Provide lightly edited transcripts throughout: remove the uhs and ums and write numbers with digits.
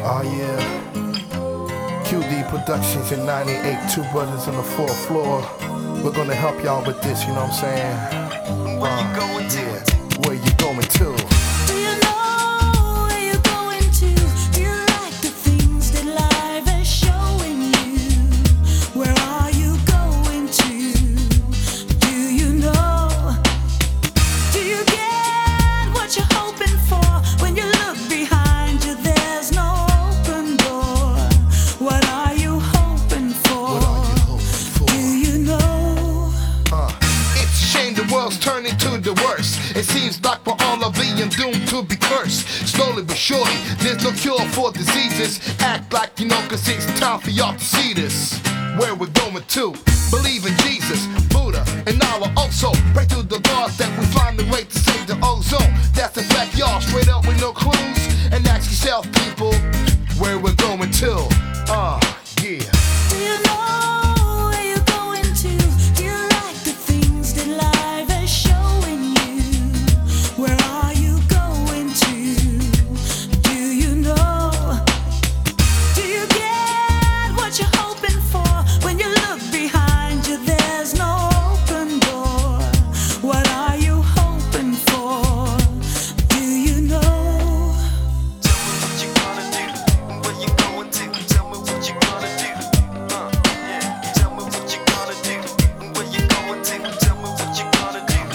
Oh yeah, QD Productions in 98, two brothers on the fourth floor. We're gonna help y'all with this, you know what I'm saying? Where you going to? Yeah, where you going to? Do you know where you're going to? Do you like the things that life is showing you? Where are you going to? Do you know? Do you get what you're hoping for? When you look behind you, there's no open door. What are you hoping for? What are you hoping for? Do you know? It's a shame the world's turning to the worst. It seems like we're all being doomed to be cursed. Slowly but surely, there's no cure for diseases. Act like you know, cause it's time for y'all to see this. Where we're going to, believe in Jesus, Buddha, and Allah also. Pray to the gods that we find the way to save the ozone. That's a fact, y'all, straight up with no clues. And ask yourself, people, where we're going to. Yeah. Do you know where you're going to? Do you like the things that life is showing you? Where are you going to? Do you know? Do you get what you're hoping for? When you look behind you, there's no open door. What are you hoping for? Do you know? Tell me what you gonna do. Where you going to? Tell me what you gonna do. Yeah. Tell me what you gonna do. Where you going to? Tell me what you gonna do.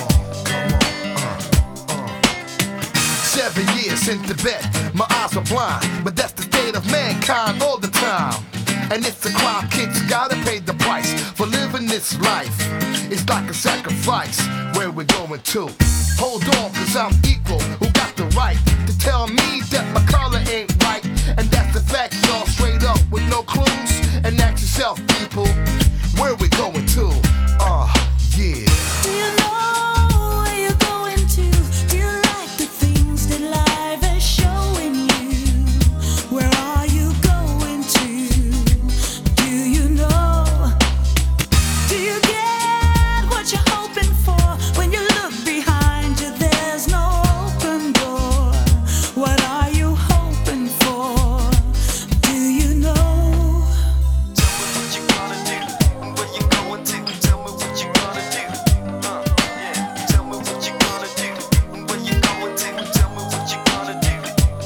7 years in Tibet, my eyes are blind, but that's the state of mankind all the time. And it's a crime, kids gotta pay the price for living this life. It's like a sacrifice, where we're going to. Hold on, cause I'm equal, who got the right to tell me that my color ain't right. And that's the fact, y'all, straight up with no clues. And ask yourself, people, where we going to? Yeah. Do you know where you're going to? Do you like the things that life is showing you? Where are you going to? Do you know? Do you get what you're hoping for? When you look behind you, there's no open door. What are you hoping for? Do you know? Tell me what you gonna do. Where you going to? Tell me what you gonna do. Yeah. Tell me what you gonna do. Where you going to? Tell me what you gonna do.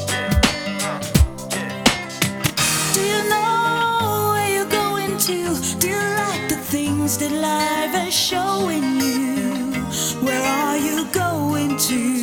Yeah. Do you know where you're going to? Do you like the things that life is showing you? Where are you going to?